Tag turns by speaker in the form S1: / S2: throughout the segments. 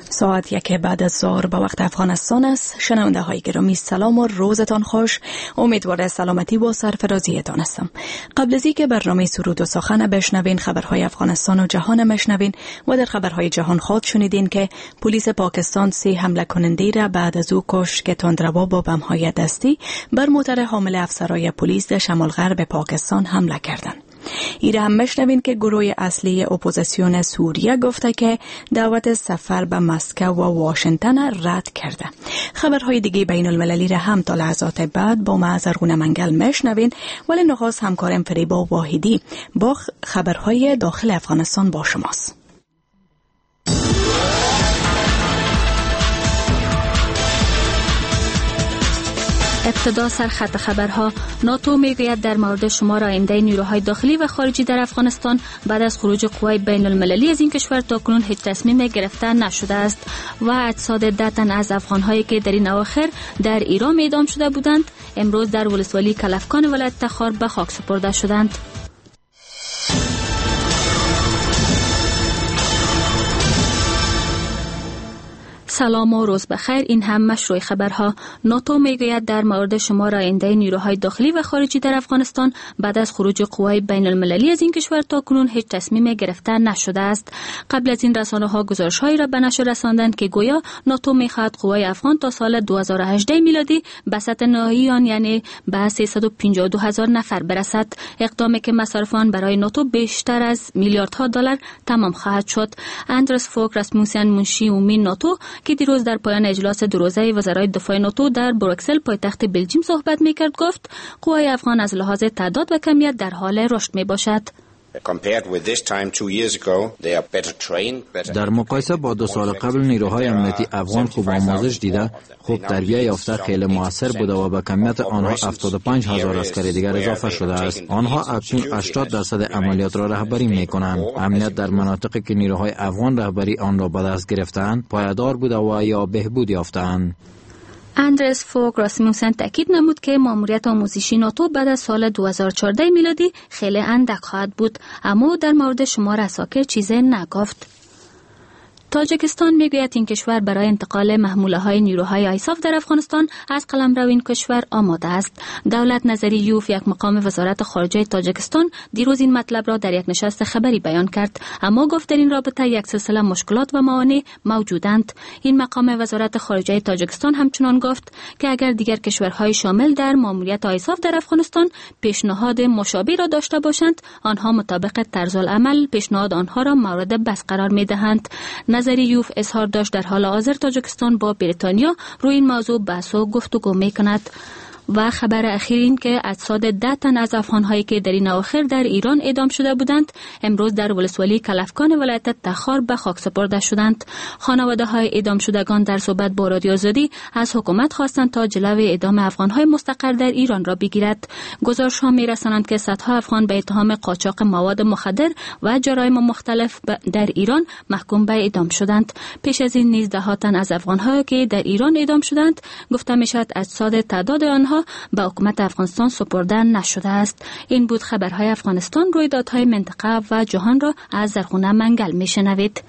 S1: ساعت 1 بعد از ظهر به وقت افغانستان است. شنونده های گرامی سلام و روزتان خوش. امیدوارم سلامتی و سرفرازیتان هستم. قبل از اینکه برنامه سرود و سخن بشنوین، خبرهای افغانستان و جهان بشنوین و در خبرهای جهان خود شنیدین که پلیس پاکستان 3 حمله کننده را بعد از او کشت که تندرو با بم‌های دستی بر موتر حامل افسرهای پلیس در شمال غرب پاکستان حمله کردند. ایره هم مشنوین که گروه اصلی اپوزیسیون سوریه گفته که دعوت سفر به مسکو و واشنگتن رد کرده. خبرهای دیگه بین المللی را هم تا لحظات بعد با معذرگونه منگل مشنوین، ولی نخواست همکارم فریبا واحدی با خبرهای داخل افغانستان با شماست.
S2: ابتدا سرخط خبرها. ناتو میگوید در مورد شمار آینده نیروهای داخلی و خارجی در افغانستان بعد از خروج قوای بین المللی از این کشور تاکنون هیچ تصمیم گرفته نشده است و اجساد 10 تن از افغان‌هایی که در این اواخر در ایران اعدام شده بودند امروز در ولسوالی کلفکان ولایت تخار به خاک سپرده شدند. سلام و روز بخیر. این هم مشروع خبرها. ناتو میگوید در مورد شمار آینده نیروهای داخلی و خارجی در افغانستان بعد از خروج قوای بین المللی از این کشور تاکنون هیچ تصمیم گرفته نشده است. قبل از این رسانه‌ها گزارش‌هایی را به نشر رساندند که گویا ناتو می‌خواهد قوای افغان تا سال 2018 میلادی به سطح نهایی آن یعنی به 352,000 نفر برسد، اقدامی که مصارف آن برای ناتو بیشتر از میلیاردها دلار تمام خواهد شد. اندرس فوگ راسموسن، منشی عمومی ناتو که دیروز در پایان اجلاس دو روزه وزرای دفاع ناتو در بروکسل پایتخت بلژیم صحبت می‌کرد گفت قوای افغان از لحاظ تعداد و کمیت در حال رشد میباشد.
S3: در مقایسه با 2 سال قبل نیروهای امنیتی افغان خوب آموزش دیده، خوب تربیت یافته، خیلی موثر بوده و به کمیت آنها 75,000 عسکر دیگر اضافه شده است. آنها اکنون 80% عملیات را رهبری می‌کنند. امنیت در مناطقی که نیروهای افغان رهبری آن را به دست گرفتند پایدار بوده و یا بهبود یافتند.
S2: اندرس فوگ راسموسن تاکید نمود که ماموریت آموزشی ناتو بعد از سال 2014 میلادی خیلی اندک خواهد بود، اما در مورد شمار عساکر چیزی نگفت. تاجیکستان میگوید این کشور برای انتقال محموله‌های نیروهای آیساف در افغانستان از قلمرو این کشور آماده است. دولت نظریوف، یک مقام وزارت خارجه تاجیکستان، دیروز این مطلب را در یک نشست خبری بیان کرد، اما گفت در این رابطه یک سلسله مشکلات و موانع موجودند. این مقام وزارت خارجه تاجیکستان همچنان گفت که اگر دیگر کشورهای شامل در ماموریت آیساف در افغانستان پیشنهاد مشابه را داشته باشند، آنها مطابق طرز العمل پیشنهاد آنها را مورد بحث قرار می‌دهند. نظریوف اظهار داشت در حال حاضر تاجیکستان با بریتانیا روی این موضوع بحث و گفتگو می‌کند. و خبر اخیر این که اجساد 10 تن از افغان‌هایی که در این اواخر در ایران اعدام شده بودند امروز در ولسوالی کلفکان ولایت تخار به خاک سپرده شدند. خانواده‌های اعدام شدگان در صحبت با رادیو آزادی از حکومت خواستند تا جلوی اعدام افغان‌های مستقر در ایران را بگیرد. گزارش‌ها می‌رسانند که صدها افغان به اتهام قاچاق مواد مخدر و جرایم مختلف در ایران محکوم به اعدام شدند. پیش از این نیز 10 تن از افغان‌هایی که در ایران اعدام شدند گفته می‌شود اجساد تعداد آنها به حکومت افغانستان سپرده نشده است. این بود خبرهای افغانستان. رویدادهای منطقه و جهان را از زرخونه منگل میشنوید.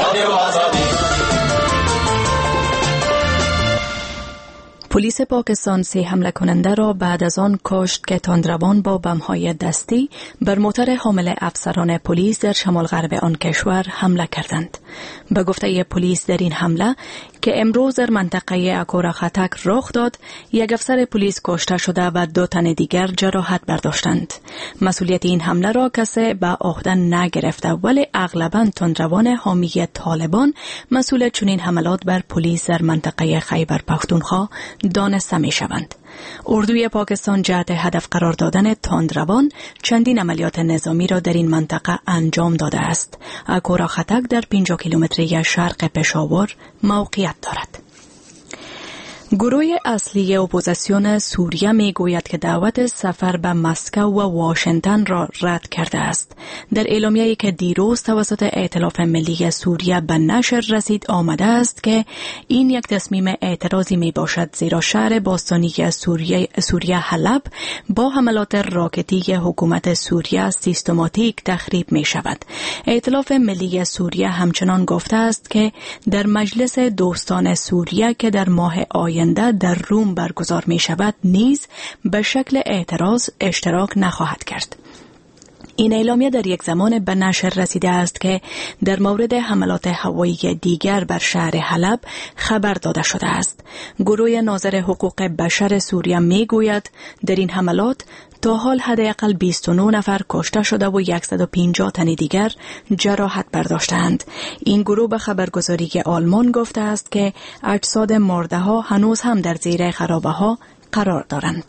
S1: پلیس پاکستان 3 حمله کننده را بعد از آن کشت که تندروان با بم‌های دستی بر موتر حامل افسران پلیس در شمال غرب آن کشور حمله کردند. به گفته پلیس در این حمله که امروز در منطقه اکورا خطک رخ داد، یک افسر پلیس کشته شده و 2 تن دیگر جراحت برداشتند. مسئولیت این حمله را کسی به عهده نگرفته، ولی اغلباً تندروان حامی طالبان مسئول چنین حملات بر پلیس در منطقه خیبر پختونخوا دانسته می شوند. اردوی پاکستان جهت هدف قرار دادن تندروان چندین عملیات نظامی را در این منطقه انجام داده است. اکورا خطک در 50 کیلومتری شرق پشاور موقعیت دارد. گروه اصلی اپوزیسیون سوریه می گوید که دعوت سفر به مسکو و واشنگتن را رد کرده است. در اعلامیه‌ای که دیروز توسط ائتلاف ملی سوریه به نشر رسید آمده است که این یک تصمیم اعتراضی می باشد، زیرا شهر باستانی سوریه حلب با حملات راکتی حکومت سوریه سیستماتیک تخریب می شود. ائتلاف ملی سوریه همچنان گفته است که در مجلس دوستان سوریه که در ماه آینده در روم برگزار می شود نیز به شکل اعتراض اشتراک نخواهد کرد. این اعلامیه در یک زمان به نشر رسیده است که در مورد حملات هوایی دیگر بر شهر حلب خبر داده شده است. گروه ناظر حقوق بشر سوریه می گوید در این حملات تا حال حداقل 29 نفر کشته شده و 150 تن دیگر جراحت برداشتند. این گروه به خبرگزاری آلمان گفته است که اجساد مرده ها هنوز هم در زیر خرابه ها قرار دارند.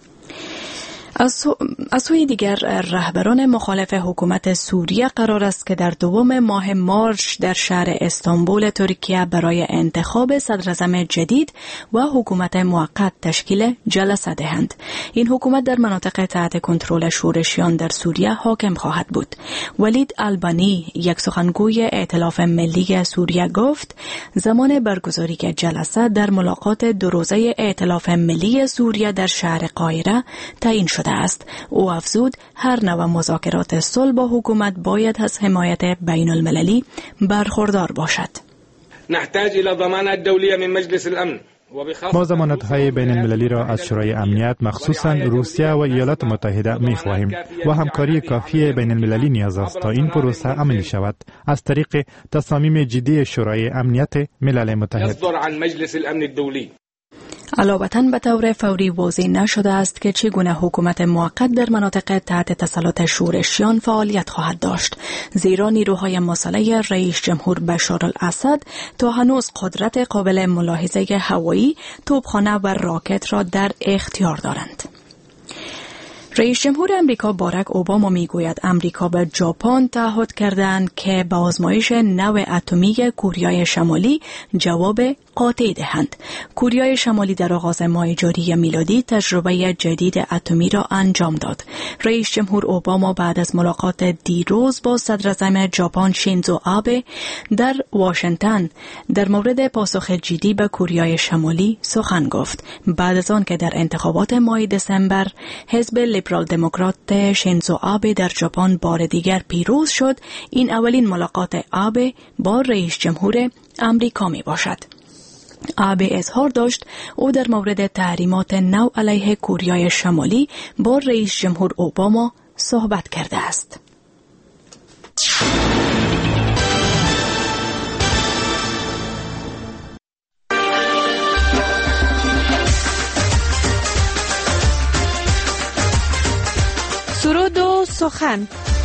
S1: از سوی دیگر رهبران مخالف حکومت سوریه قرار است که در دوم ماه مارس در شهر استانبول ترکیه برای انتخاب صدراعظم جدید و حکومت موقت تشکیل جلسه دهند. این حکومت در مناطق تحت کنترل شورشیان در سوریه حاکم خواهد بود. ولید البانی، یک سخنگوی ائتلاف ملی سوریه، گفت زمان برگزاری جلسه در ملاقات دو روزه ائتلاف ملی سوریه در شهر قاهره تعیین شده است. او افزود هر نوع مذاکرات صلح با حکومت باید از حمایت بین المللی برخوردار باشد.
S4: نحتاج الى ضمانات الدوليه من مجلس الامن.
S5: ما ضمانت‌های بین المللی را از شورای امنیت مخصوصاً روسیه و ایالات متحده می‌خواهیم و همکاری کافی بین المللی نیاز است تا این پروسه عملی شود از طریق تصامیم جدی شورای امنیت ملل متحد.
S4: يصدر عن مجلس الامن الدولي.
S1: علاوه به طور فوری واضح نشده است که چگونه حکومت موقت در مناطق تحت تسلط شورشیان فعالیت خواهد داشت، زیرا نیروهای مسلح رئیس جمهور بشار الاسد تا هنوز قدرت قابل ملاحظه هوایی، توپخانه و راکت را در اختیار دارند. رئیس جمهور امریکا باراک اوباما میگوید امریکا به ژاپن تعهد کردند که به آزمایش نوع اتمی کره شمالی جواب قاطع دهند. کره شمالی در آغاز ماه جاری میلادی تجربه جدید اتمی را انجام داد. رئیس جمهور اوباما بعد از ملاقات دیروز با صدراعظم ژاپن شینزو آبه در واشنگتن در مورد پاسخ جدی به کره شمالی سخن گفت. بعد از آن که در انتخابات ماه دسامبر حزب لیبرال دموکرات شینزو آبه در ژاپن بار دیگر پیروز شد، این اولین ملاقات آبه با رئیس جمهور امریکا می باشد. آبه اظهار داشت او در مورد تحریمات نو علیه کره شمالی با رئیس جمهور اوباما صحبت کرده است.
S6: سرود و سخن.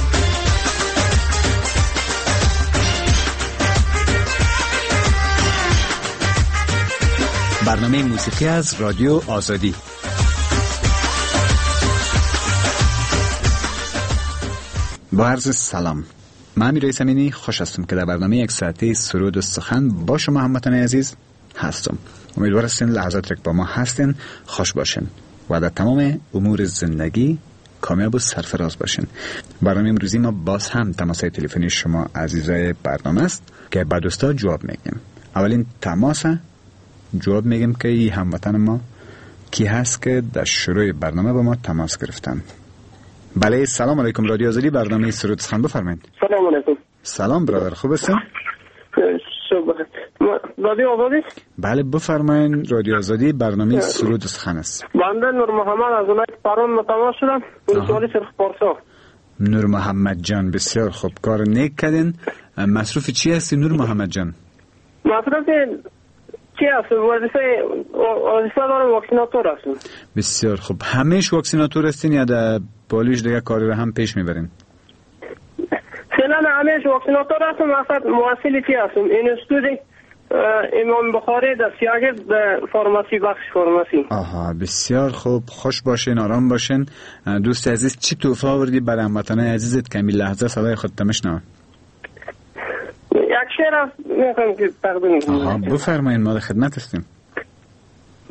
S7: برنامه موسیقی از رادیو آزادی. با عرض سلام، من امیر رئیس‌امینی خوش هستم که در برنامه یک ساعته سرود و سخن با شما هموطنان عزیز هستم. امیدوار هستین لحظات با ما هستین خوش باشین و در تمام امور زندگی کامیاب و سرفراز باشین. برنامه امروزی ما باز هم تماس‌های تلفنی شما عزیزای برنامه است که بعد دوستا جواب میگیم. اولین تماس جواب میگیم که این هموطن ما کی هست که در شروع برنامه با ما تماس گرفتن. بله، سلام علیکم. رادیو آزادی، برنامه سرود سخن، بفرمایید.
S8: سلام علیکم.
S7: سلام برادر، خوب هستین؟
S8: رادیو آزادی؟
S7: بله بفرمایید. رادیو آزادی، برنامه سرود سخن است.
S8: بنده نور محمد از اونایی پرون تماس شدم. این سوالی سرخ پارسا.
S7: نور محمد جان، بسیار خوب، کار نیک کردین. مصروف چی هستی نور محمد جان؟
S8: مصروف چی هست؟ وظیفه دارم، واکسیناتور هستم.
S7: بسیار خوب. همیش واکسیناتور هستین یا در پالیش دیگه کاری رو هم پیش میبرین؟
S8: فعلا همیش واکسیناتور هستم. اصلا مواصل چی هستم؟ اینستیتوت امام بخاری در سیاگرد فارماسی، بخش فارماسی.
S7: آها، بسیار خوب. خوش باشین، آرام باشین. دوست عزیز، چی تحفه آوردی برای هموطنان عزیزت که این لحظه صدای خود تمشنوه؟
S8: یک شعر میخوام که تقدیم کنم.
S7: آها، بفرمایید، ما در خدمت هستیم.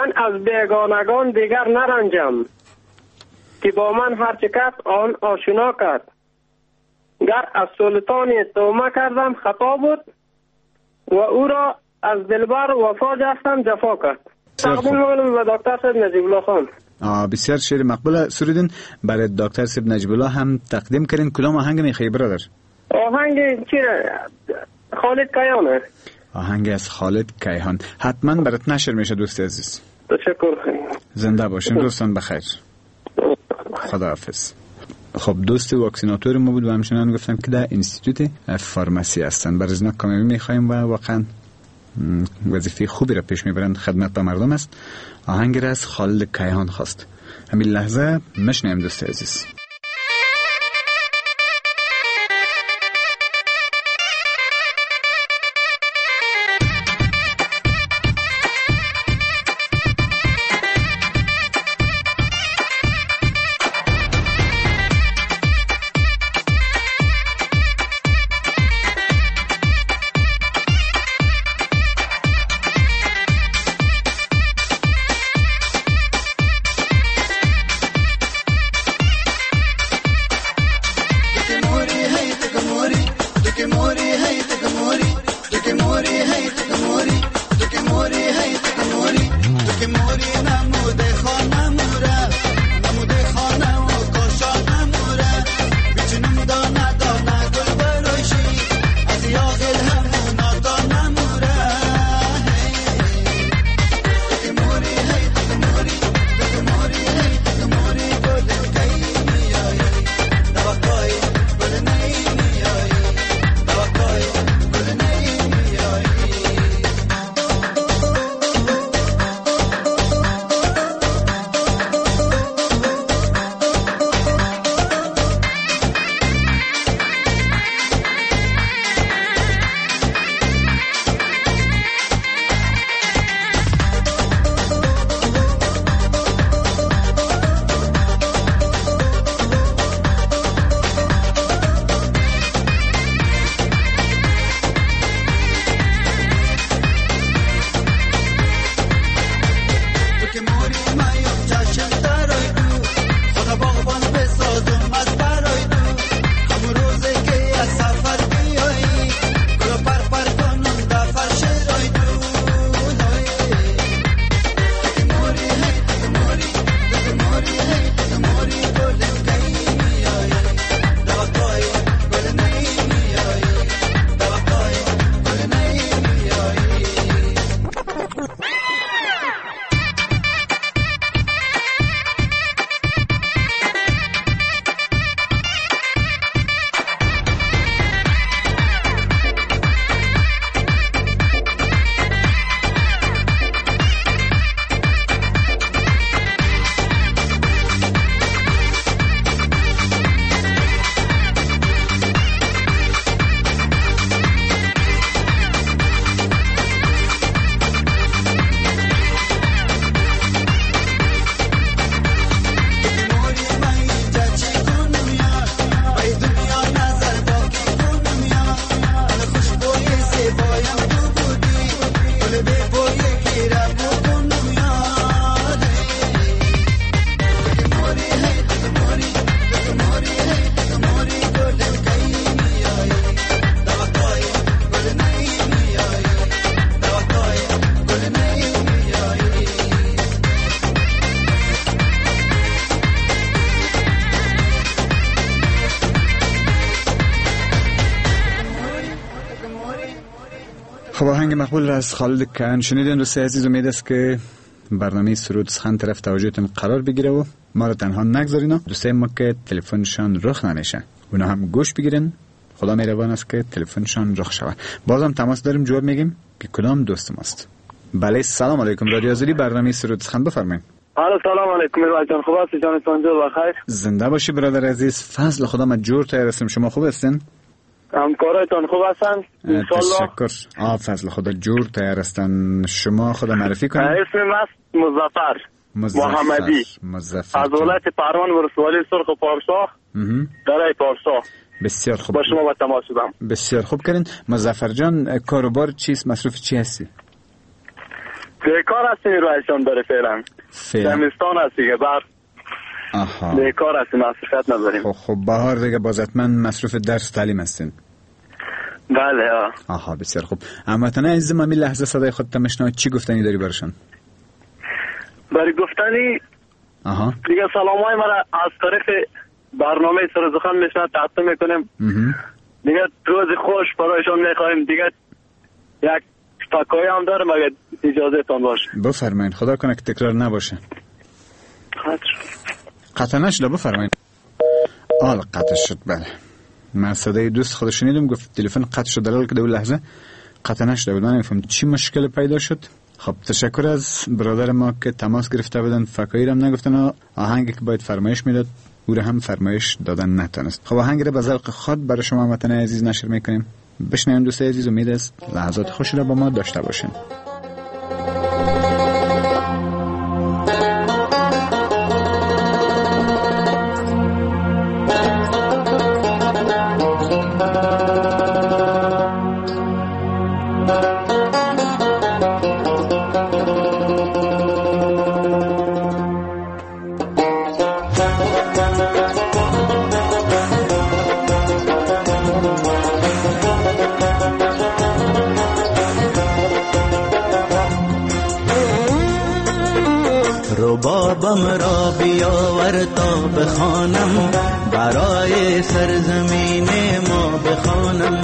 S8: من از بیگانگان دیگر نرنجم، که با من هرچه کس آن آشنا کرد. گر از سلطان تومه کردم خطا بود و او را از دلبر وفا جستم جفا کرد. تقدیم می‌کنم به دکتر صاحب نجیب الله خان.
S7: بسیار شعر مقبول سرودین. برای دکتر صاحب نجیب الله هم تقدیم کردین. کدام آهنگ میخوای برادر؟
S8: آهنگ چی؟ خالد کیهانه.
S7: آهنگ از خالد کیهان حتما برات نشر میشه دوست عزیز.
S8: تشکر.
S7: زنده باشین دوستان، بخیر. خداحافظ. خب دوست واکسیناتور ما بود و همچنان گفتم که در انستیتوت فارمسی هستن. برای ازنا کامیابی میخوایم و واقعا وظیفه خوبی را پیش میبرند، خدمت به مردم است. آهنگ را از خالد کیهان خواست. همین لحظه مشنیم دوست عزیز. خب آهنگ مقبول از خالد کیهان شنیدین دوست عزیز. امید است که برنامه سرود سخن طرف توجهتون قرار بگیره و ما رو تنها نگذارین. دوستای ما که تلفنشان رخ نمیشه اونا هم گوش بگیرن. خدا مهربان است که تلفنشان رخ شود. بازم تماس داریم جواب میگیم که کدام دوست ماست. بله سلام علیکم. رادیو آزادی برنامه سرود سخن بفرمایید.
S8: سلام علیکم میرواز جان، خوب هستی جانتان؟ جور بخیر.
S7: زنده باشی برادر عزیز. فضل خدا ما جور تیار هستیم. شما خوب هستین؟
S8: همکارایتان خوب هستن؟ انشالله.
S7: تشکر. فضل خدا جور تیار هستن. شما خدا معرفی کنید.
S8: اسمم است مظفر محمدی از ولایت پروان ولسوالی سرخ پارسا درای پارسا.
S7: بسیار خوب.
S8: با شما با تماس شدم.
S7: بسیار خوب کردین. مظفر جان کاروبار چیست؟ مصروف چی هستی؟
S9: بیکار هستیم رویشان داره فعلا. زمستان هست دیگه بر.
S7: آها.
S9: بیکار هستیم مصرفیت نداریم.
S7: خب بهار دیگه باز حتما مصروف درس تعلیم هستین.
S9: بله.
S7: آها بسیار خوب. هموطنان عزیز ما این لحظه صدای خودت میشنوید، چی گفتنی داری برشان؟
S9: برای گفتنی دیگه سلامای مرا از طریق برنامه سر سخن میشنوید تقدیم میکنیم. دیگه روز خوش برایشان میخوایم. دیگه یک تکایی هم دارم اگه اجازه تان باشه.
S7: بفرمایید. خدا کنه که تکرار نباشه. قطع نشده. بفرمایید. قطع شد. بله من صدای دوست خود شنیدم گفت تلفن قطع شد، دلیل که در اون لحظه قطع نشده بود. من نمیفهم چی مشکل پیدا شد. خب تشکر از برادر ما که تماس گرفته بودن. فکایی هم نگفتن آهنگی که باید فرمایش میداد او را هم فرمایش دادن نتونست. خب آهنگ را به ذوق خود برای شما هموطنان عزیز نشر میکنیم. بشنویم دوستای عزیز. امید است لحظات خوشی را با ما داشته باشین.
S10: ربابم را بیاور تا بخوانم، برای سرزمین ما بخوانم.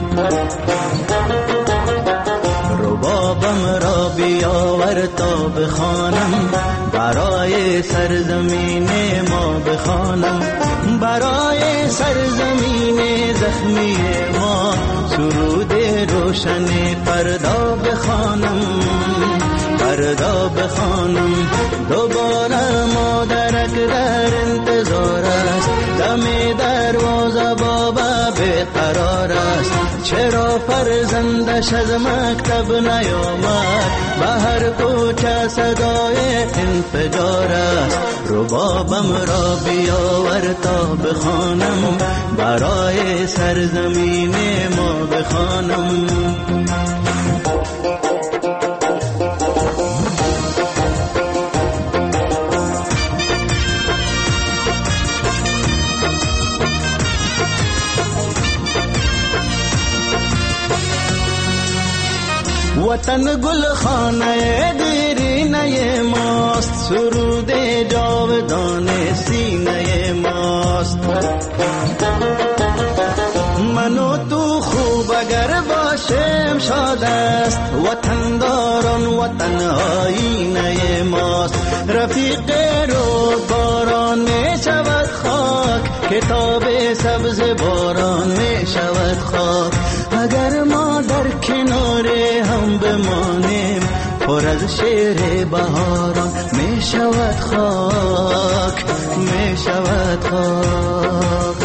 S10: ربابم را بیاور تا بخوانم، برای سرزمین ما بخوانم. برای سرزمین زخمی ما سرود روشن فردا بخوانم، فردا بخوانم. دوباره مادرک در انتظار است، دم دروازه بابا بیقرار است. چرا فرزندش از مکتب نیامد، به هر کوچه صدای انفجار است. ربابم را بیاور تا بخوانم، برای سرزمین ما بخوانم. وطن گل خانه دیرینه ماست، سرود جاودان سینه ماست. من و تو خوب اگر باشیم شاد است، وطن داران وطن آینه ماست. رفیق رو باران می شود خاک، کتاب سبز باران می شود خاک. اگر ما در کنار هم بمانیم، پر از شعر بهاران می شود خاک، می شود خاک.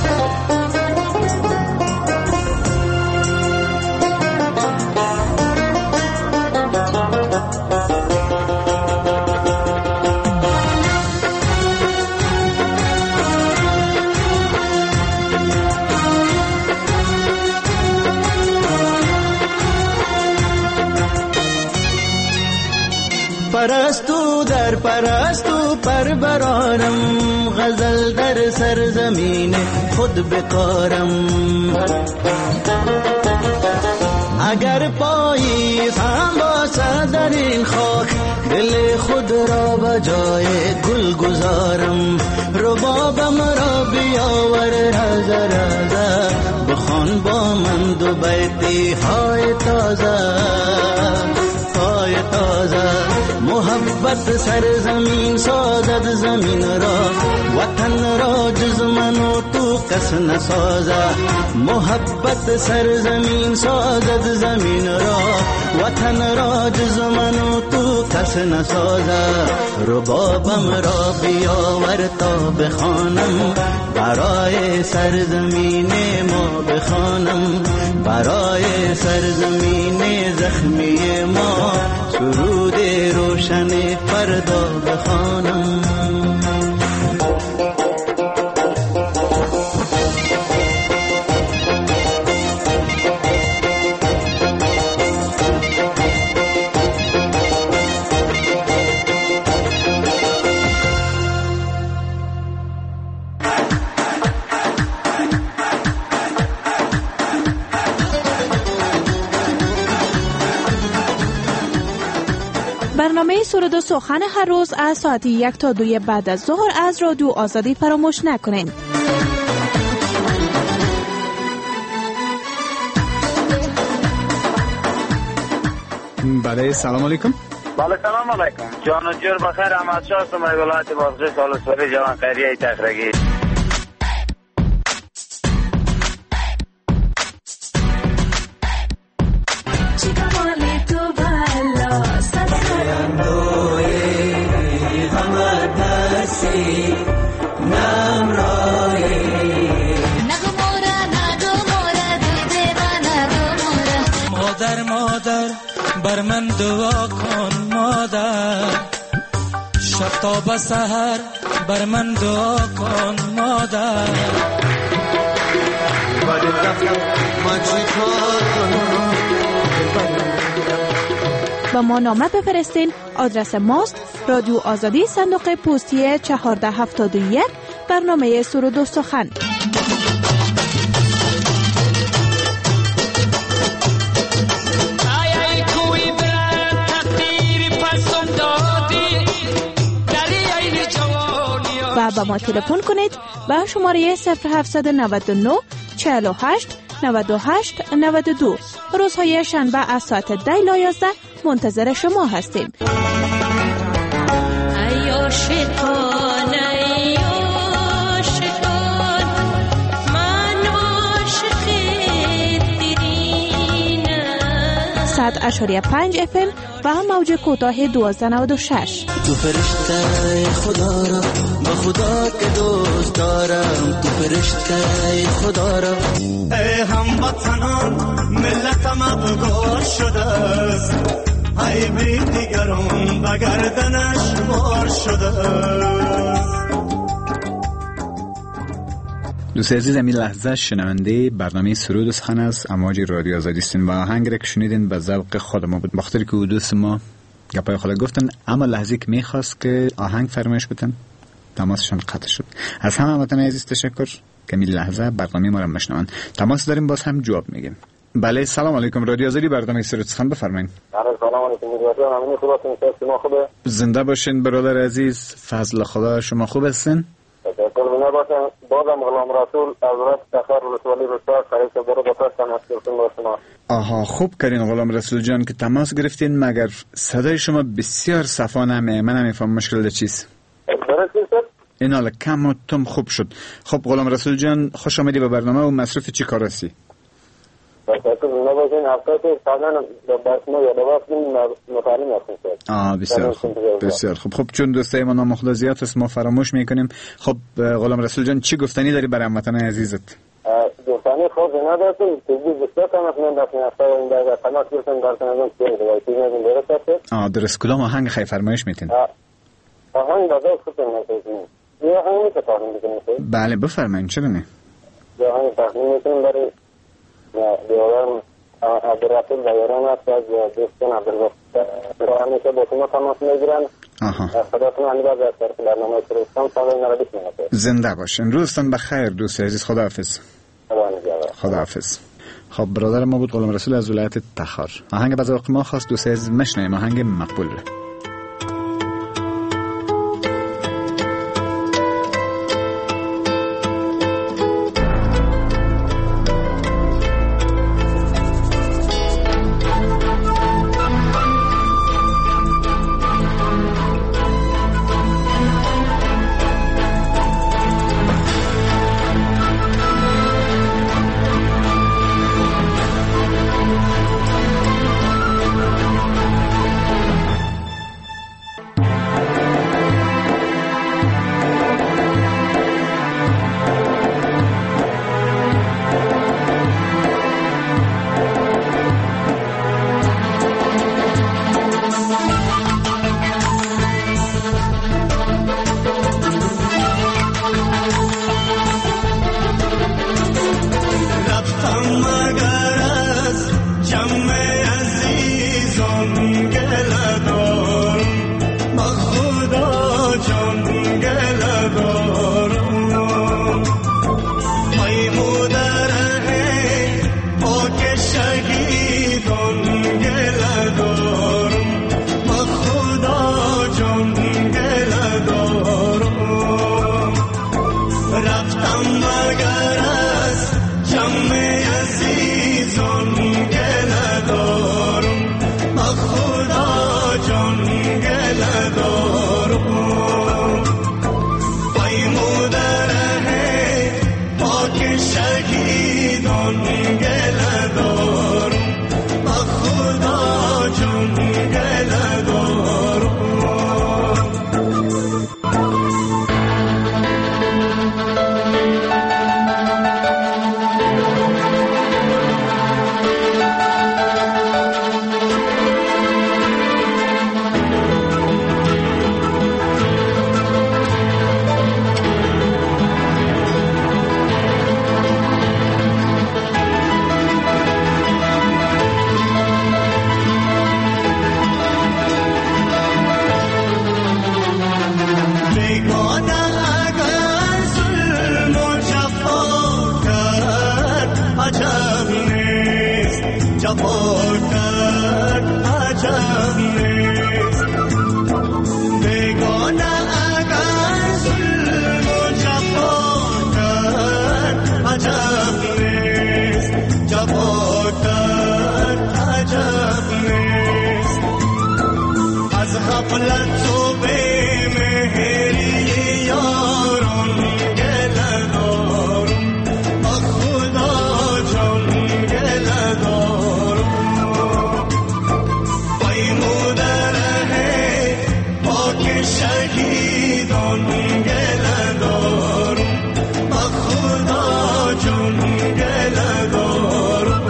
S10: پرستو در پرستو پربرانم، غزل در سرزمین خود بکارم. اگر پاییز هم باشد در این خاک، دل خود را به جای گل گذارم. ربابم را بیاور رزه رزه، بخوان با من دو بیتی های تازه، های تازه. محبت سرزمین سازد زمین را، وطن را جز من و تو کس نسازه. محبت سرزمین سازد زمین را، وطن را جز من و تو کس نسازه. ربابم را بیاور تا بخوانم، برای سرزمین ما بخوانم. برای سرزمین زخمی ما سرود روشن فردا بخوانم.
S6: برنامه سرود و سخن هر روز از ساعت 1 تا 2 بعد از ظهر از رادیو آزادی فراموش نکنین.
S7: بله سلام علیکم.
S11: بله سلام علیکم. جان و جور بخیر. احمد شاه هستم از ولایت بازرس آلوسوری جوان خیریه تخرگی.
S12: بر من دعا کن مادر، شب تا به سحر بر من دعا کن مادر.
S6: با ما نامه بفرستین. آدرس ماست رادیو آزادی صندوق پستی 1471 برنامه سرود و سخن. و با ما تلفن کنید به شماره 0799 48 98 92. روزهای شنبه از ساعت 10 تا 11 منتظر شما هستیم. ساعت 8.5 FM و موج کوتاه 1296.
S10: تو فرشته خدا را با خدا که دوست دارم، تو فرشته خدا را. ای هموطنان ملتم افگار شده است، ای بی دیگران به گردنش بار شده است.
S7: دوست عزیز، این لحظه شنونده برنامه سرود و سخن از امواج رادیو آزادی هستین و آهنگ را که شنیدین به ذوق خود ما بود. بخاطر که دوست ما گپای خود گفتن، اما لحظه که میخواست که آهنگ فرمایش بتن تماسشان قطع شد. از همه هموطنان عزیز تشکر که این لحظه برنامه ما را میشنون. تماس داریم، باز هم جواب میگیم. بله سلام علیکم. رادیو آزادی برنامه سرود و سخن بفرمایید.
S11: سلام علیکم. ممنون خداتون شما خوبه؟
S7: زنده باشین برادر عزیز. فضل خدا شما خوب هستین؟
S11: قربونه باشم. بازم غلام رسول از رفت تخار ولسوالی رسال خریص برو بفرستم از کلتون با شما.
S7: آها خوب کردین غلام رسول جان که تماس گرفتین، مگر صدای شما بسیار صفا نمیه. من نمیفهم مشکل چیست. این حالا کم و تم خوب شد. خب غلام رسول جان خوش آمدی به برنامه و مصروف چی کار هستی؟ بسیار خب چون دوستای ما نامخدا زیاد است ما فراموش میکنیم. خب غلام رسول جان چی گفتنی داری برای هموطنان عزیزت؟
S11: گفتنی خود نداشتم که بسیار تمام داشتم این در تماس گرفتم در تنظیم
S7: درست کدام آهنگ خیلی فرمایش میتین؟
S11: آهنگ داده خودم نکنیم یه آهنگ میشه تقدیم بکنیم؟
S7: بله بفرمایید. چرا نه؟
S11: یه آهنگ تقدیم میکنیم برای دیوارم عبدالرسول و یاران است از دوستان عبدالرسول همیشه با شما تماس میگیرن. خداتون همی باز از طرف برنامه سرستان ساله نردیش میگه.
S7: زنده باشن. روزتان بخیر دوست عزیز. خداحافظ. خداحافظ. خب برادر ما بود غلام رسول از ولایت تخار. آهنگ به ذوق ما خواست دوست عزیز مشنویم. آهنگ مقبول.
S10: کرد عجب نیست بیگانه اگر ظلم و جفا کرد عجب نیست جفا کرد عجب نیست از غفلت و بی‌مهری یاران گله دارم با خدا جان گله دارم پیموده ره پاک شهیدان گله دارم با خدا جان گله دارم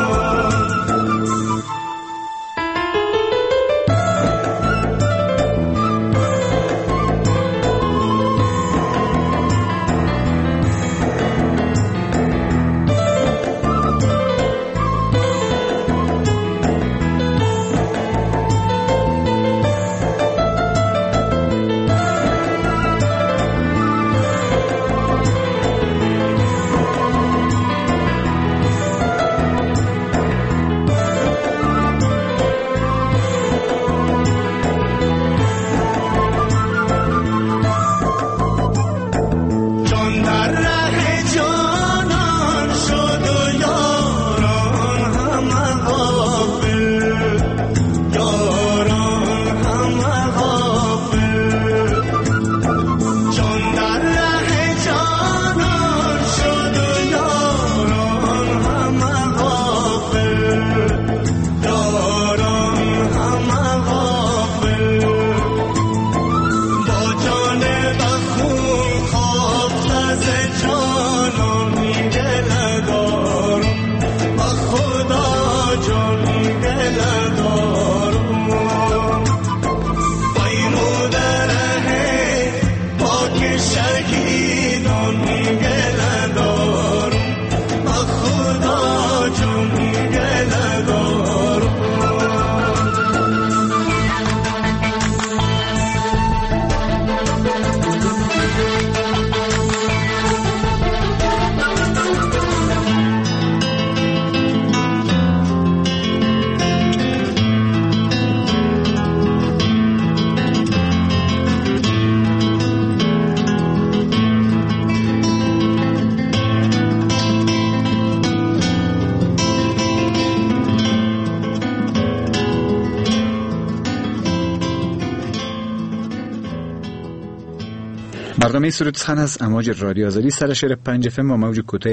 S7: برنامه سرود سخن از امواج رادیو آزادی سرشار 5 FM و موج کوتاه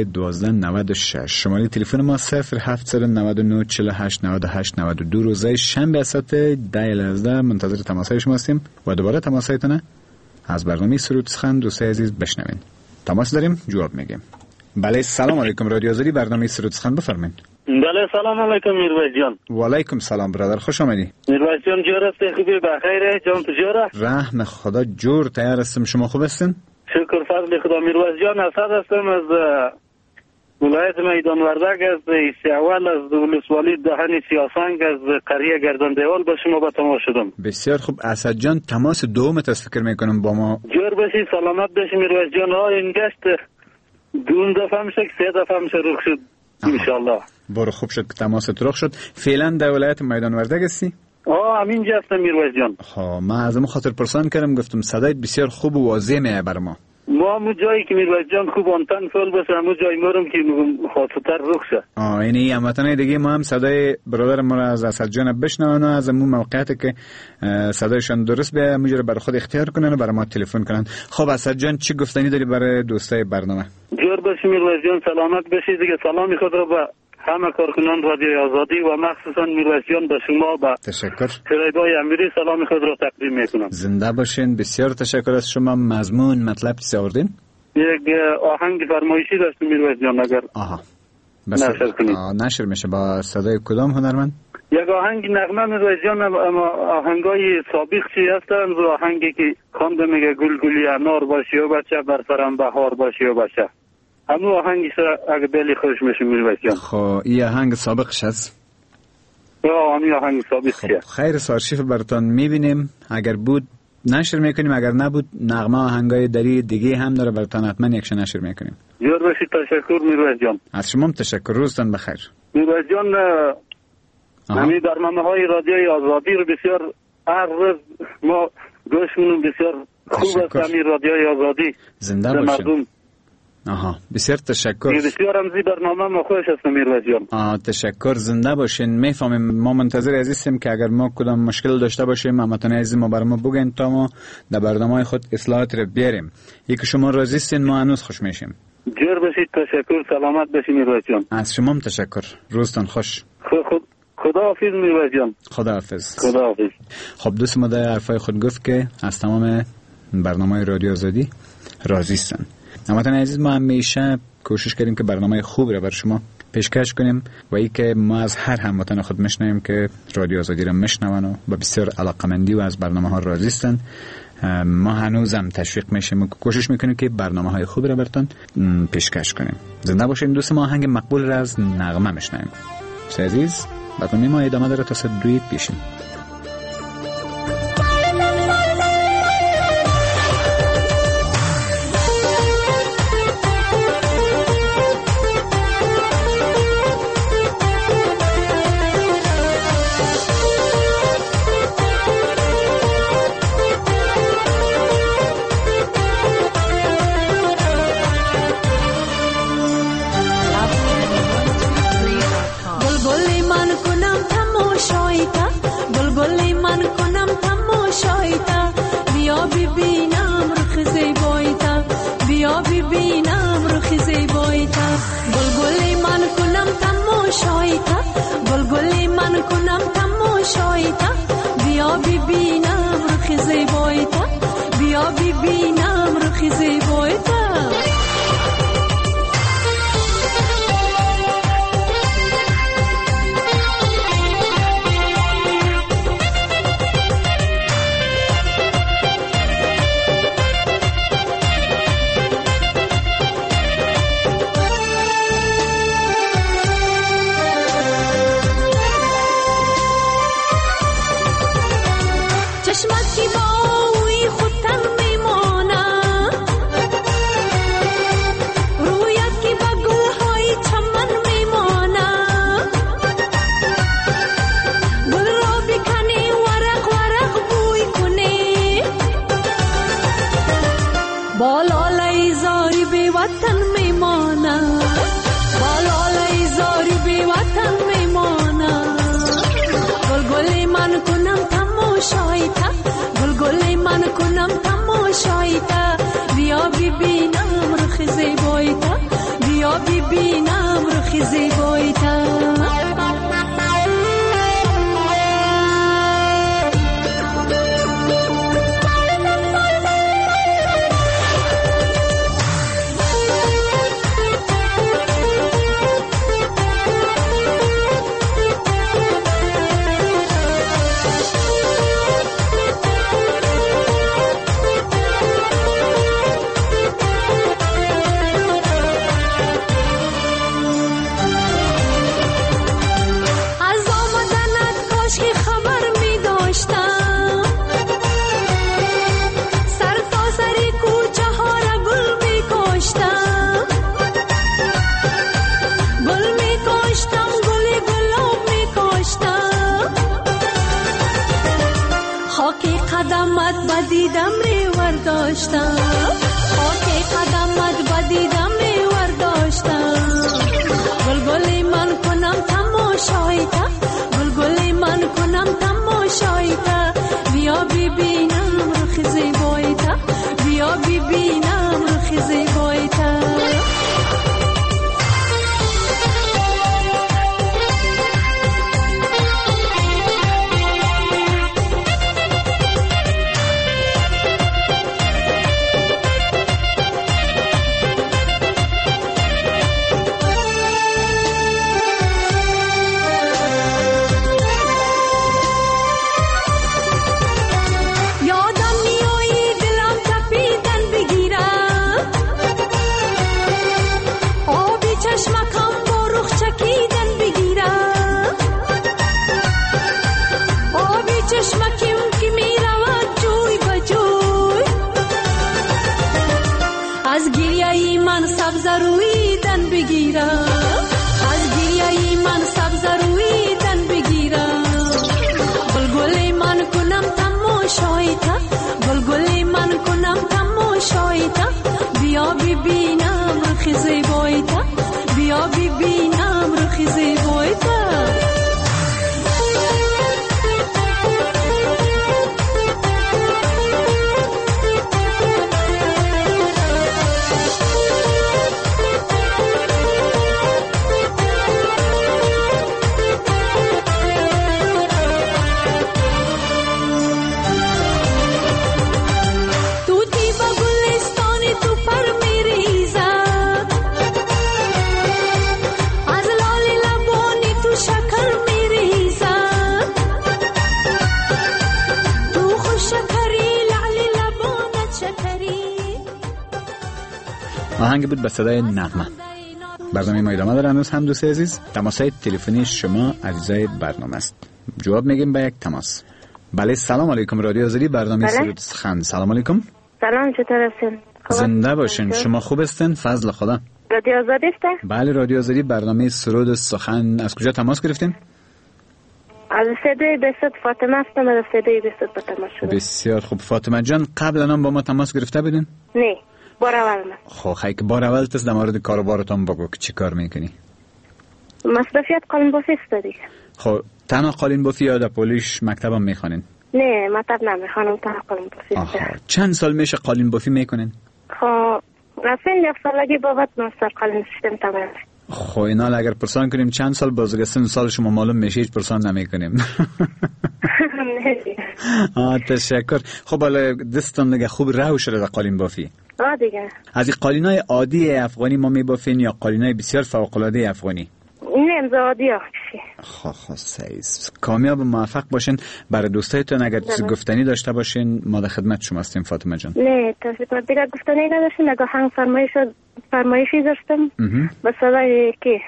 S7: 1296. شماره تلفن ما 0799 48 98 92. روزهای شنبه از ساعت 10 منتظر تماسهای شما هستیم و دوباره تماسهایتونه از برنامه سرود سخن دوستای عزیز بشنوین. تماس داریم، جواب میگیم. بله، سلام علیکم. رادیو آزادی برنامه سرود سخن بفرمایید.
S9: بله، سلام علیکم میرویس جان.
S7: و علیکم سلام برادر، خوش آمدی.
S9: میرویس جان جور هستی؟ خوبی؟ بخیره جان؟ تو جوره؟
S7: رحم خدا جور تیار هستم. شما خوب هستین؟
S9: شکر فضل خدا. میرویس جان اسد هستم از ولایت میدان وردگ، از اول از ولسوالی دهن سیاسنگ، از قریه گردن دیوال به شما به تماس شدم.
S7: بسیار خوب اسد جان، تماس دومت است فکر میکنم با ما.
S9: جور باشی، سلامت باشی میرویس جان. این گشت دون دفعه میشه که 3 دفعه میشه رخ شد انشالله.
S7: برو، خوب شد که تماست رخ شد. فعلا در ولایت میدان وردگ هستی؟
S9: همینجا هستم میرویس جان.
S7: من از اون خاطر پرسان کردم، گفتم صدایت بسیار خوب و واضح میاد بر ما.
S9: همون جایی که میرویس جان خوب آنتن فعال باشه، همون جایی مارم که خاصتر رخ شه.
S7: یعنی هموطنای دیگه ما هم صدای برادر ما را از اسد جان بشنون و از اون موقعیتی که صدایشان درست به همونجوری برای خود اختیار کنن و برای ما تلفن کنن. خب اسد جان، چی گفتنی داری برای دوستای برنامه؟
S9: جور باشی میرویس جان، سلامت باشی. دیگه سلامی خود را به همه کارکنان رادیو آزادی و مخصوصا میرویس جان به شما به
S7: تشکر.
S9: شریدای امیری سلام خود را تقدیم میکنم.
S7: زنده باشین. بسیار تشکر از شما. مضمون مطلب چی آوردین؟
S9: یک آهنگ فرمایشی داشت میرویس جان، اگر نشر کنید.
S7: نشر میشه. با صدای کدام هنرمند؟
S9: یک آهنگ نغمه میرویس جان، آهنگای سابق چی هستن؟ آهنگی که خوانده میگه گل گلی انار باشی و بچه بر سرم بهار باشی و بچه. همون آهنگی اگه دلی خوش میشه میرویس جان.
S7: خب این آهنگ سابقش هست؟
S9: همین آهنگ سابقشه.
S7: خیر، آرشیف براتون میبینیم. اگر بود نشر میکنیم، اگر نبود نغمه آهنگای دری دیگه هم داره، براتون حتما یکش نشر میکنیم.
S9: جور باشید. تشکر میرویس جان.
S7: از شما هم تشکر. روزتان بخیر.
S9: میرویس جان، همین برنامه‌های رادیوی آزادی رو بسیار هر روز ما گوش می‌کنیم. بسیار خوب است همین رادیوی آزادی.
S7: زنده باشین. بسیار تشکر.
S9: بسیار هم زی برنامه ما خوش است میرویس جان.
S7: تشکر، زنده باشین. میفهمیم، ما منتظر عزیزیم که اگر ما کدام مشکل داشته باشیم محمدان عزیز ما برام بگین تا ما در برنامه خود اصلاحات رو بیاریم. یک شما راضی هستین ما هنوز خوش میشیم.
S9: جور باشید، تشکر، سلامت باشید میرویس جان.
S7: از شما هم تشکر، روزتان خوش.
S9: خدا حافظ میرویس جان.
S7: خدا حافظ.
S9: خدا حافظ.
S7: خب دوست ما در حرفای خود گفت که از تمام برنامه رادیو آزادی راضی هستن. هموطن عزیز، ما همیشه کوشش کردیم که برنامه خوب را بر شما پیشکش کنیم و ای که ما از هر هموطن خود میشنویم که رادیو آزادی را میشنون و با بسیار علاقمندی و از برنامه ها راضی هستند. ما هنوزم تشویق میشیم و کوشش میکنیم که برنامه های خوب را براتون پیشکش کنیم. زنده باشین. دوست ما آهنگ مقبول را از نغمه میشنویم. عزیز، برنامه ما ادامه داره تا ساعت 2 پیشین. آهنگ بود به صدای نغمه. برنامه ما ادامه داره. هنوز هم دوست عزیز تماسای تلفنی شما عزیزای برنامه است. جواب میگیم به یک تماس. بله سلام علیکم رادیو آزادی برنامه سرود سخن. سلام علیکم.
S13: سلام چطور هستین؟
S7: زنده باشین. شما خوب هستین؟ فضل خدا.
S13: رادیو آزادی است؟
S7: بله رادیو آزادی برنامه سرود سخن. از کجا تماس گرفتین؟
S13: از استودیوی بسط فاطمه هستم. از استودیوی بسط با تماس شدم.
S7: بسیار خوب فاطمه جان، قبلا هم با ما تماس گرفته بودین؟
S13: نه بار اول.
S7: خب خیلی بار اول تست در مورد کاروبارتان بگو که چی کار میکنی؟
S13: مصرفیات قالین بافی است دیگه.
S7: خب تنها قالین بافی یا در پولیش مکتبم میخوانین؟
S13: نه مکتب نمیخوانم، تنها قالین بافی است.
S7: چند سال میشه قالین بافی میکنین؟
S13: خب رفتن یک سالگی بابت مستر قالین سیستم تمام.
S7: خب اینا اگر پرسان کنیم چند سال بازگه سال شما معلوم میشه، هیچ پرسان نمیکنیم. تشکر. خب حالا دستان دیگه خوب راه شده در قالین بافی؟
S13: دیگه.
S7: از این قالینای عادی افغانی ما میبافین یا قالینای بسیار فوق العاده افغانی؟
S13: نه عادی ها.
S7: خب سعیز کامیاب و موفق باشین. برای دوستایتون اگر گفتنی داشته باشین ما در خدمت شما هستیم فاطمه جان.
S13: نه تشکر. دیگه گفتنی نداشتین اگه هنگ فرمایشی داشتم به صدای که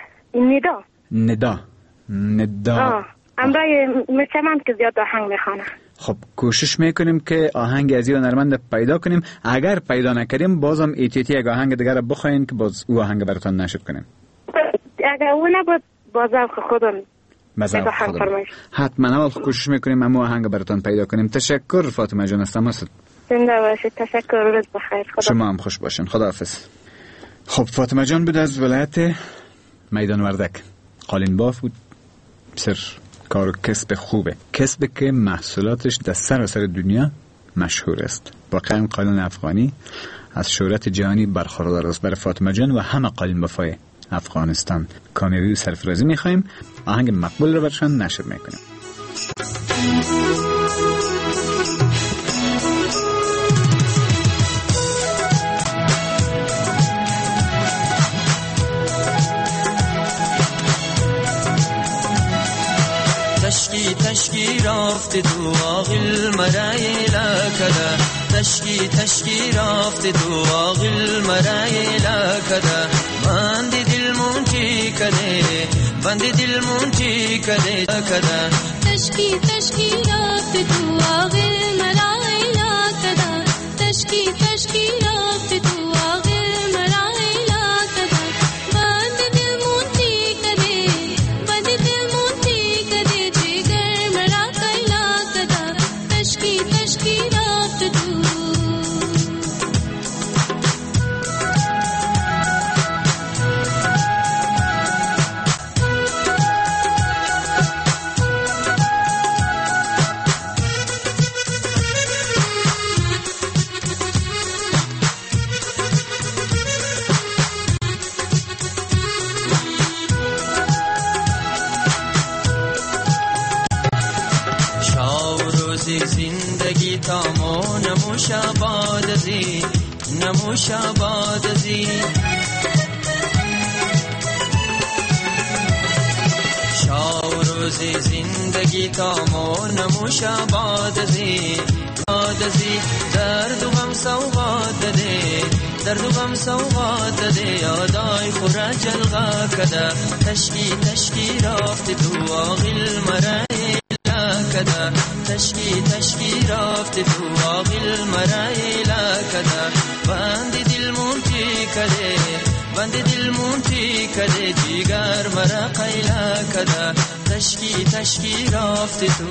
S13: ندا امرای مچمند که زیاد آهنگ میخوانه.
S7: خب کوشش میکنیم که آهنگ از این نرمند پیدا کنیم. اگر پیدا نکردیم بازم ایتیتی اگه آهنگ دیگر بخواین که باز او آهنگ براتون نشد کنیم.
S13: اگر او نبود بازم خودم حتما
S7: اول کوشش میکنیم اما آهنگ براتون پیدا کنیم. تشکر فاطمه جان. استماست
S13: زنده باشید. تشکر. روز بخیر.
S7: شما هم خوش باشین. خداحافظ. خب فاطمه جان بود از ولایت میدان وردک. قالین باف بود. بسیار کار و کسب خوبه، کسب که محصولاتش در سراسر دنیا مشهور است. واقعا قالین افغانی از شهرت جهانی برخوردار است. برای فاطمه جان و همه قالین بافای افغانستان کامیابی و سرفرازی میخوایم. آهنگ مقبول رو برشان نشر میکنیم.
S10: تشکی رافت دو آغل مرای لکده تشکی رافت دو آغل مرای لکده بند دل مونتی کده کده
S14: تشکی رافت دو آغل مرای لکده تشکی رافت دو آغل مرای لکده بند دل مونتی کده جگر مرا کایلا کده تشکی رافت دو
S10: زندگی تامو نموش آباد زی شاو روزی زندگی تامو نموش آباد زی درد و غم سوغات ده یادای خورا جلغا کده تشکی رافت تو آغل مرای لکده تشکی رافت تو آغل مرای لکده بند دل مونتی کده جیگر مرا قیلا کده تشکی رافت تو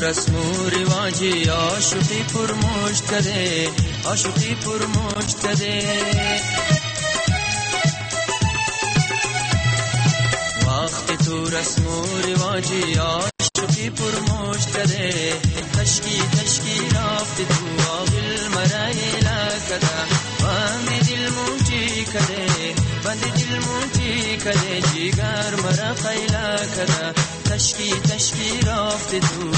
S12: رسم و رواجی عاشقی پرمشت کده عاشقی پرمشت کده وقتی تو رسم و رواجی عاشقی پرمشت کده تشکی تشکی رفتی تو آقل مرایلا کده بند دل موجی کده بند دل موجی کده جیگر مرا خیلا کده تشکی تشکی رفتی تو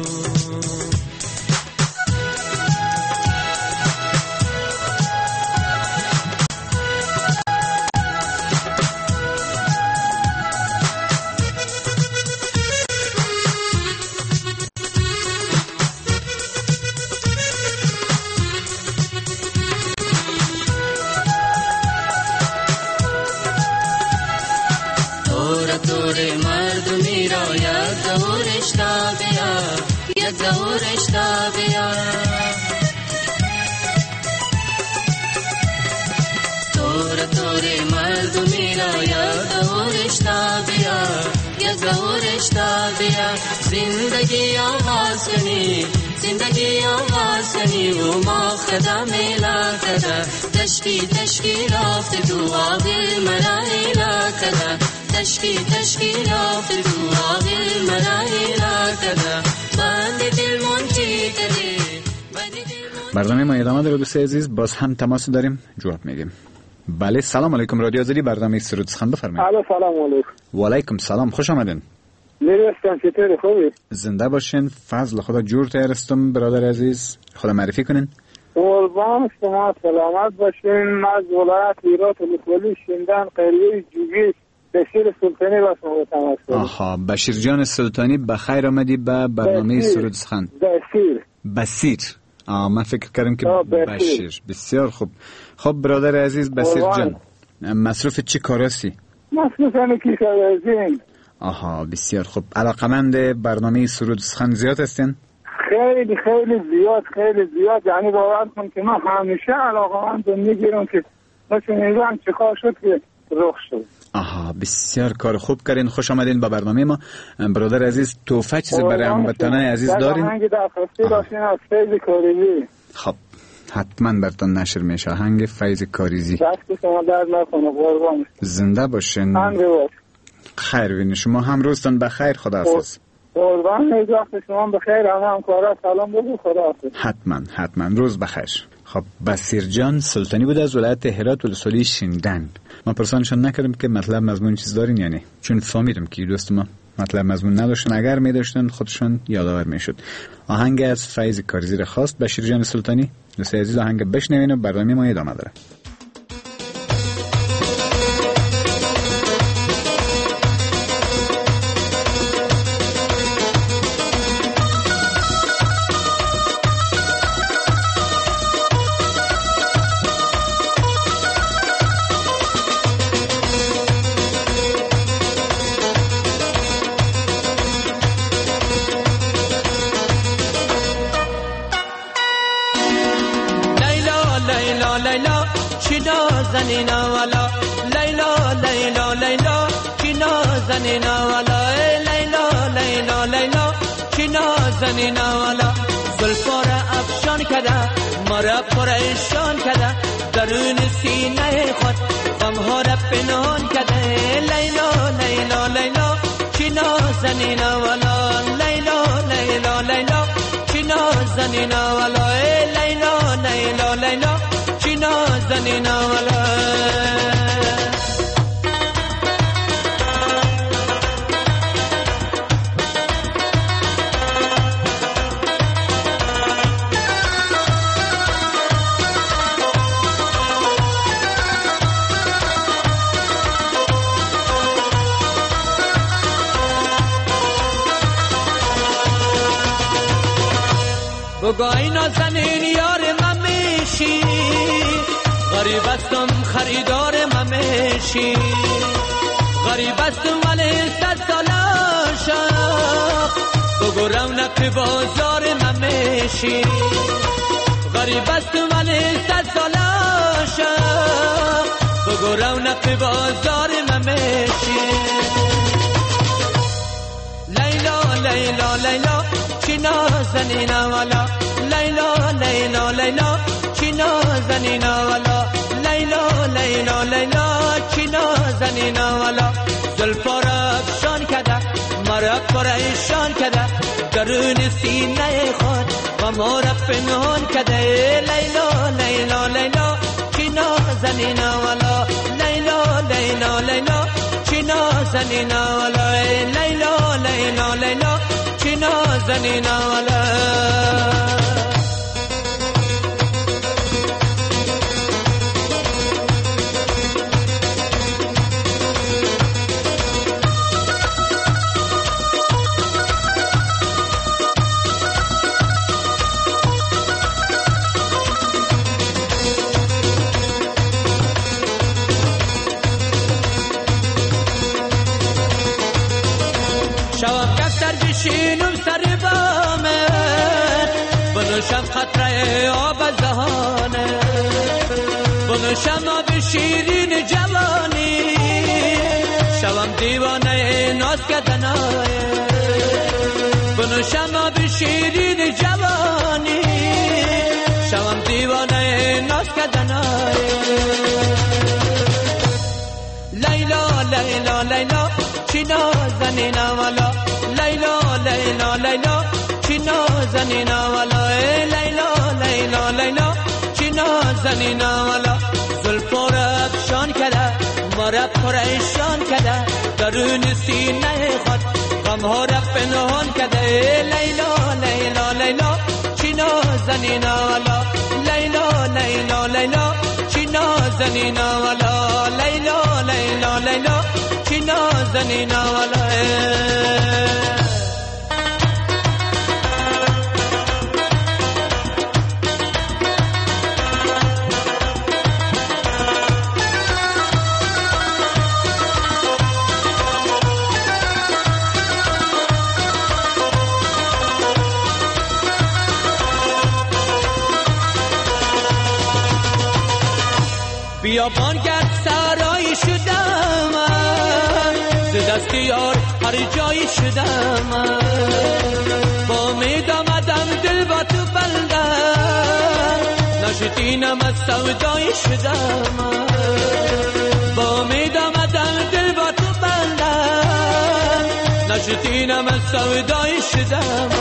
S14: زندگی آواز کنی زندگی آواز کنی و ما خدا میلا کده تشکی تشکی رفت تو آقل مرایلا کده تشکی تشکی رفت تو آقل مرایلا کده بند دل منچی کده.
S7: برنامه ما ادامه داره دوست عزیز، باز هم تماس داریم جواب میدیم. بله سلام علیکم، رادیو آزادی برنامه سرود سخن بفرمایید.
S15: الو سلام علیکم.
S7: و علیکم سلام، خوش آمدین.
S15: میرستم چطوری خوبی؟
S7: زنده باشین، فضل خدا جور تیرستم برادر عزیز، خدا معرفی کنین.
S15: قربان شما سلامت باشین. من از ولایت هرات الکولی شیندان قریه جوگی بشیر سلطانی باشم و تماس دارم.
S7: آها بشیر جان سلطانی بخیر آمدی به برنامه سرود سخن. بسیر من فکر کردم که بشیر. بسیار خوب. خب برادر عزیز بسیر جان، مصروف چی کاراستی؟
S15: مصروف همه کشاورزی.
S7: آها بسیار خوب. علاقمند برنامه سرود سخن زیاد هستین؟
S15: خیلی خیلی زیاد. یعنی باور کن که من همیشه علاقمند میگیرم که مثل میگم چه کار شد که رخ شد.
S7: آها بسیار کار خوب کردین، خوش آمدین به برنامه ما. برادر عزیز توفه چیزی برای هموطنان عزیز دارین؟
S15: آهنگ درخواستی داشتین از فیض کاریزی.
S7: خب حتما براتون نشر میشه آهنگ فیض کاریزی.
S15: دست شما درد نکنه قربان.
S7: زنده باشین. خیر بینی شما هم روزتون بخیر. خداحافظ.
S15: قربان نجات شما بخیر. همکارا سلام بگو. خداحافظ.
S7: حتما روز بخیر. خب بسیر جان سلطانی بود از ولایت هرات ولسوالی شیندن. ما پرسانشان نکردم که مطلب مضمون چیز دارین یعنی، چون فهمیدم که دوست ما مطلب مضمون نداشتن، اگر می داشتن خودشون یادآور میشد. آهنگ از فیض کاریزی را خواست بشیر جان سلطانی. دوست عزیز آهنگ بشنوین و برنامه ما ادامه داره.
S16: زلفار افشان کده مرا پریشان کده درون سینه خود غمها را پنهان کده. لیلا لیلا لیلا چی نازنین والا لیلا لیلا لیلا چی نازنین والا لیلا لیلا لیلا چی نازنین والا. بگای نازنین یار من میشی، غریب استم خریدار من میشی. غریب استم ولی 100 سال عاشق، بگو رونق بازار من میشی. غریب استم ولی 100 سال عاشق، بگو رونق بازار من میشی. لیلا لیلا لیلا چی چی نازنین والا لیلا لیلا لیلا چی نازنین والا لیلا لیلا لیلا چی نازنین والا زلفا را افشان کده مرا پریشان کده درون سینه خود و ما را پنهان کده لیلا لیلا لیلا چی نازنین والا لیلا لیلا لیلا چی نازنین والا لیلا لیلا لیلا چی نازنین والا شوام کفتر بشینم سر بامت بنوشم قطره آب زهانه بنوشم آب شیرین جوانی شوام دیوانه ناز کردنای بنوشم آب شیرین جوانی شوام دیوانه ناز کردنای لیلا لیلا لیلا چی نازنین والا لیلا لیلا لیلا چی نازنین والا لیلا لیلا لیلا چی نازنین والا زلفا را افشان کده مرا پریشان کده درون سینه خود غمها را پنهان کده لیلا لیلا لیلا چی نازنین والا لیلا لیلا لیلا چی نازنین والا لیلا لیلا لیلا چی نازنین والا بیابان گرد سرایی شدم ز دست یار هر جایی شدم با امید آمدم دل با تو بندم نشدینم از سودایی شدم با امید آمدم دل با تو بندم نشدینم از سودایی شدم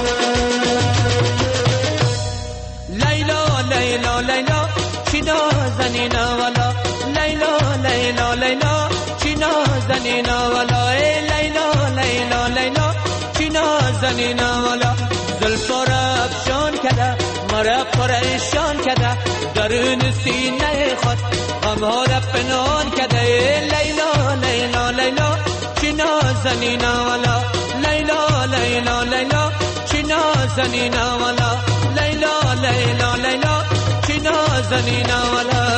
S16: لیلا لیلا لیلا چی نازنین والا لیلا لیلا لیلا چی نازنین والا لیلا لیلا لیلا چی نازنین والا زلفا را افشان کده مرا پریشان کده درون سینه خود غمها را پنهان کده لیلا لیلا لیلا چی نازنین والا لیلا لیلا لیلا چی نازنین والا لیلا لیلا لیلا چی نازنین والا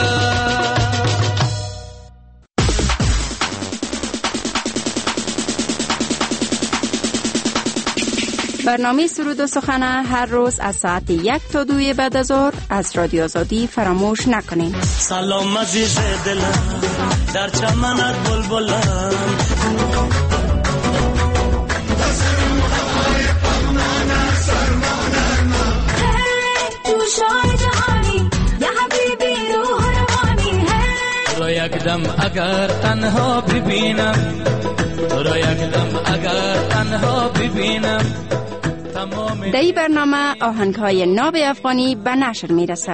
S17: برنامه سرود و سخن هر روز از ساعت 1 تا 2 بعد از ظهر از رادیو آزادی فراموش نکنید.
S10: سلام عزیز دلم در چمنت بلبلم یک دم اگر تنها ببینم تو را یک دم اگر تنها ببینم.
S17: در برنامه آهنگ‌های ناب افغانی به نشر میرسه.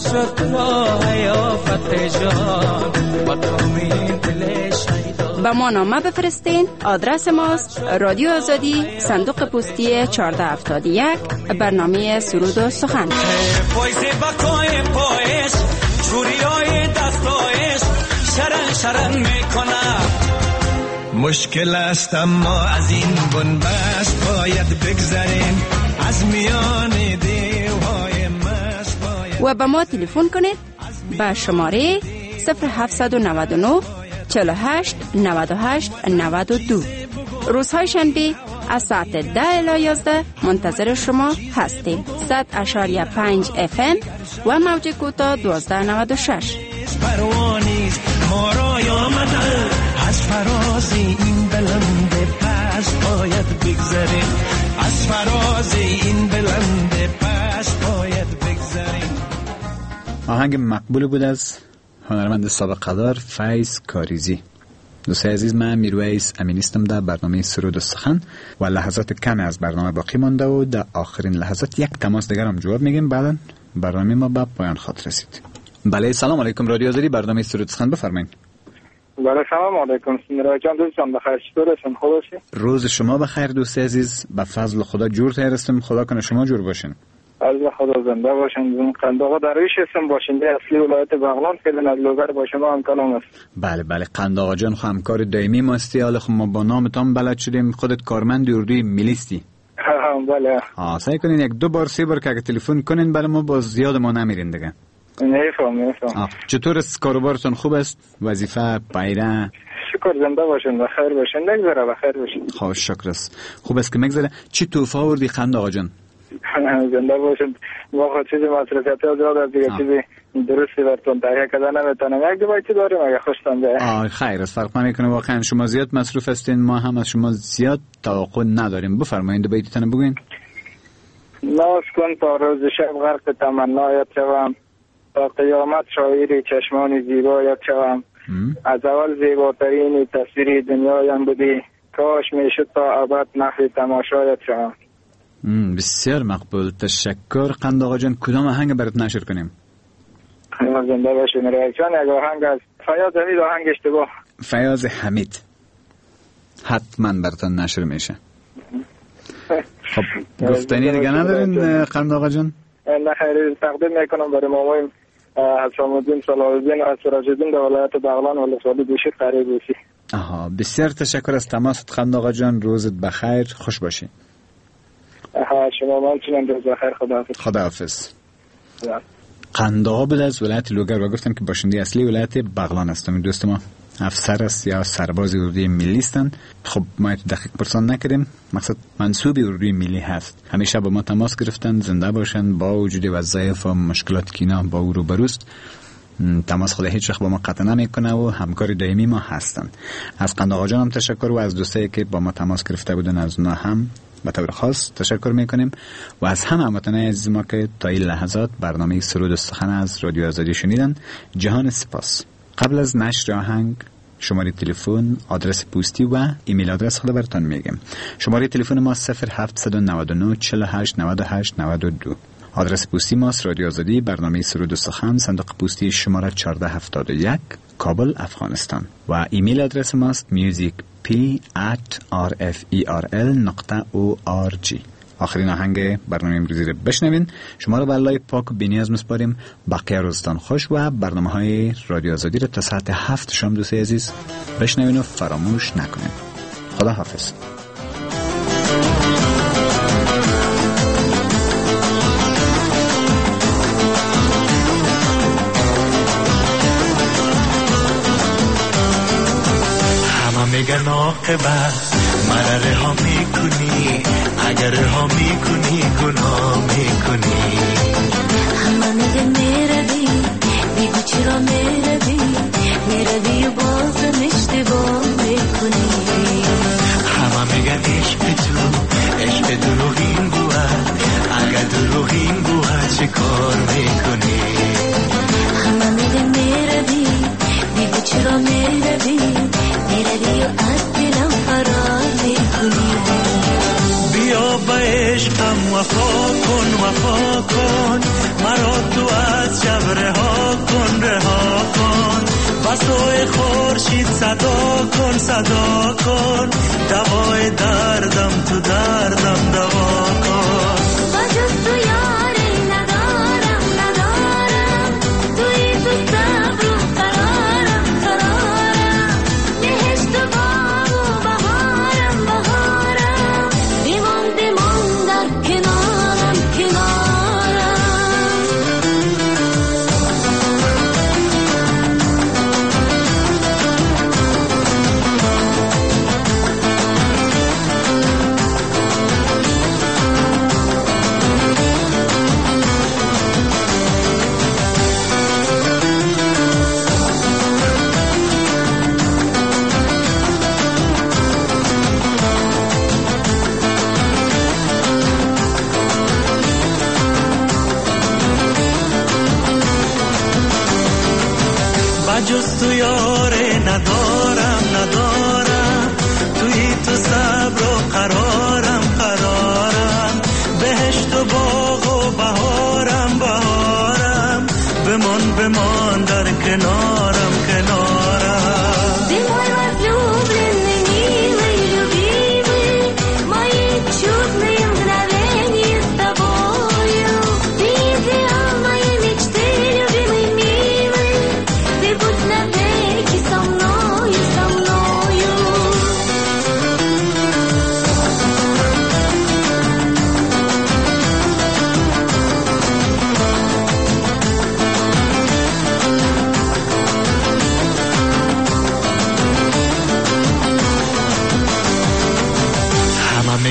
S17: به ما نامه بفرستین. آدرس ماست رادیو آزادی، صندوق پستی 1471، برنامه سرود و سخن.
S10: شرن میکنم مشکل است اما از این بنبست باید بگذاریم از میان دیوهای مست
S17: و به ما تلفن کنید به شماره 0799 48 98 92. روزهای شنبه از ساعت 10 الی 11 منتظر شما هستیم. 100.5 FM و موج کوتاه 1296.
S10: پروانیست ما را آمده از فراز این بلند پست باید بگذاریم از فراز این بلند پست باید بگذریم.
S7: آهنگ مقبول بود از هنرمند سابق قدر فیض کاریزی. دوستای عزیز، من میرویس امینیستم در برنامه سرود و سخن و لحظات کمی از برنامه باقی مانده و در آخرین لحظات یک تماس دیگر هم جواب میگیم. بعدا برنامه ما به پایان خواهد رسید. بله، سلام علیکم. رادیو آزادی، برنامه سرود و سخن، بفرمایید.
S15: بله، سلام علیکم. میرویس جان، دوستان بخیر، چطور هستین؟ خوب هستین؟
S7: روز شما بخیر دوستای عزیز. به فضل خدا جور تیر هستیم. خدا کنه شما جور باشین.
S15: از خدا زنده باشین. قنداقا درویش هستم، باشنده اصلی ولایت بغلان. خیلی از لوگر با شما هم کلام است.
S7: بله بله، قنداقا جان خو همکار دائمی ماستی. حالا خب ما با نامتان بلد شدیم. خودت کارمند اردوی ملیستی؟
S15: بله.
S7: سعی کنین یک دو بار سه بار که اگه تلفن کنین بله ما باز زیاد ما نمیرین دیگه.
S15: نیفهم.
S7: چطور است کاروبارتون؟ خوب است؟ وظیفه پیره؟
S15: شکر، زنده باشین، بخیر باشین، نگذره بخیر باشین.
S7: خوش شکر است. خوب است که مگذره. چی توفه آوردی قنداقا جان؟
S15: زنده باشین. ما خود چیزی مصرفیتی ها زیاد از دیگه چیزی درستی براتون تهیه کردن نمیتونم. یک دو بایتی داریم اگه خوشتان بیایه. خیر است، فرق نمیکنه. واقعا شما زیاد مصروف هستین، ما هم از شما زیاد توقع نداریم. بفرمایید دو بایتی تنه بگوین. ناز کن تا روز شب غرق تمنایت شوم، تا قیامت شاعری چشمان زیبایت شوم. از اول زیباترین تصویری دنیایم بودی، کاش میشد تا ابد نحوی تماشایت شوم.
S7: بسیار مقبول، تشکر. قنداقا جان، کدام آهنگ برات نشر کنیم؟
S15: زنده باشین. ریاکشن یک آهنگ از فیاض حمید، آهنگ اشتباه.
S7: فیاض حمید حتما براتون نشر میشه. خب گفتنی دیگه ندارین قنداقا جان؟
S15: نه خیلی تقدیم میکنم برای مامای حسام الدین صلاح الدین از سراج الدین در ولایت بغلان و لسوالی دوشید قریب باشی.
S7: بسیار تشکر از تماست قنداقا جان. روزت بخیر، خوش باشی.
S15: شما من چنین روز بخیر.
S7: خداحافظ. قنداقا بود از ولایت لوگر و گفتم که باشنده اصلی ولایت بغلان هستم. دوست ما افسر است یا سرباز اردوی ملی هستند. خب ما دقیق پرسان نکردیم، مقصد منصوب اردوی ملی هست. همیشه با ما تماس گرفتن، زنده باشن، با وجود وظایف و مشکلات که اینا با او روبروست. تماس خود هیچ وقت با ما قطع نمیکنه و همکار دائمی ما هستن. از قنداقا جان هم تشکر و از دوستایی که با ما تماس گرفته بودن از اونها هم به طور خاص تشکر میکنیم و از همه هموطنان عزیز ما که تا این لحظات برنامه سرود و سخن از رادیو آزادی شنیدن جهان سپاس. قبل از نشر آهنگ شماره تلفن، آدرس پستی و ایمیل آدرس خود براتون میگم. شماره تلفن ما 0799 48 98 92. آدرس پستی ما رادیو آزادی، برنامه سرود و سخن، صندوق پستی شماره 1471، کابل، افغانستان. و ایمیل آدرس ما musicp@rferl.org. آخرین آهنگ برنامه امروزی رو بشنوین. شما رو به الله پاک و بی‌نیاز میسپاریم. بقیه روزتان خوش و برنامه‌های رادیو آزادی رو تا ساعت 7 شام دوستای عزیز بشنوین و فراموش نکنین. خدا حافظ.
S10: میگن عاقبت مرا رها میکنی، اگر رها میکنی گناه میکنی.
S14: همه میگن میروی، میگو چرا میروی، میروی و بازم اشتباه میکنی.
S10: همه میگن عشق دروغین بود، اگر دروغین بود چه کار میکنی.
S14: همه میگن میروی، میگو چرا میروی، میروی و از دلم فرار میکنی.
S10: بیا به عشقم وفا کن، مرا تو از شب رها کن. بسوی خورشید صدا کن، دوای دردم تو دردم دوا کن.
S14: وجود تو یاری ندارم، توی تو صبر و قرارم، بهشت و باغ و بهارم، بیمون در کنارم.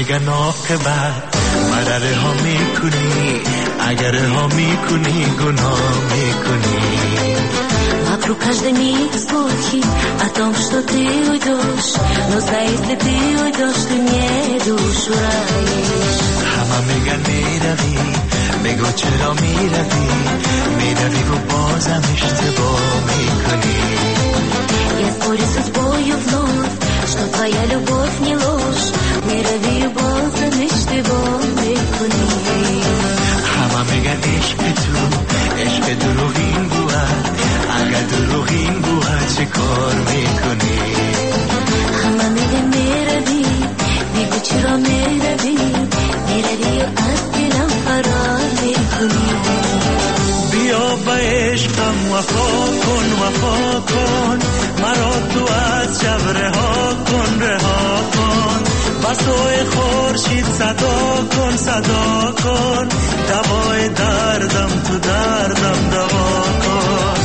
S10: میگن عاقبت مرره ها میکنی اگر ها میکنی گناه میکنی
S14: Вокруг каждой миг слухи о том, что ты уйдешь. Но знаешь ли ты уйдешь, ты мне душу ранишь.
S10: همه میگن میروی بگو چرا میروی و بازم اشتباه میکنی
S14: Я спорю с судьбою вновь, что твоя любовь не ложь. میروی و بازم اشتباه میکنی
S10: همه میگن عشق دروغین بود اگر دروغین بود چه کار میکنی
S14: همه میگن میروی بگو چرا میروی و از دلم فرار میکنی
S10: بیا با عشقم وفا کن مرا تو از شب رها کن بسوی خورشید صدا کن دوای دردم تو دردم دوا کن